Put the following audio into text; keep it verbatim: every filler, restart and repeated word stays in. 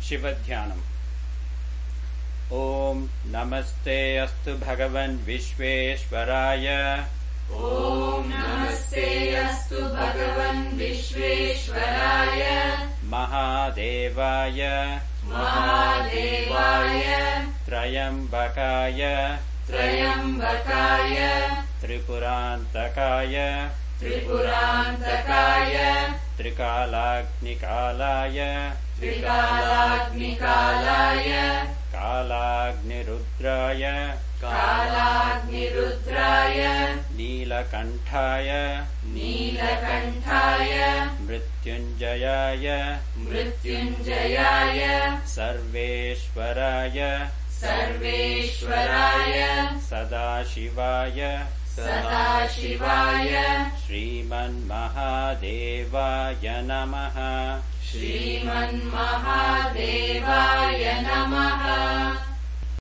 शिवध्यानम्। ओम नमस्ते अस्तु भगवन् विश्वेश्वराय। ओम नमस्ते अस्तु भगवन् विश्वेश्वराय। महादेवाय महादेवाय त्रयंबकाय त्रयंबकाय त्रिपुरान्तकाय त्रिपुरान्तकाय त्रिकालाग्निकालाय त्रिकालाग्निकालाय कालाग्निरुद्राय कालाग्निरुद्राय नीलकण्ठाय नीलकण्ठाय मृत्युञ्जयाय मृत्युञ्जयाय सर्वेश्वराय सर्वेश्वराय सदाशिवाय सदाशिवाय श्रीमन्महादेवाय नमः। श्रीमन्महादेवाय नमः।